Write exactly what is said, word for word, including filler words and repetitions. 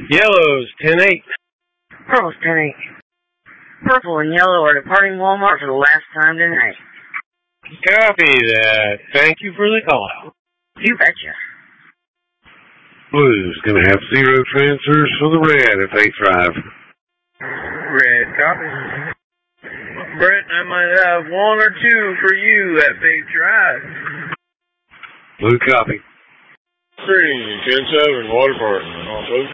Yellow's ten eight. Purple's ten eight. Purple and yellow are departing Walmart for the last time tonight. Copy that. Thank you for the call out. You betcha. Blue's going to have zero transfers for the red if they thrive. Red, copy. Brett, I might have one or two for you at Big Drive. Blue, copy. Three, ten seven, Water Park. Also.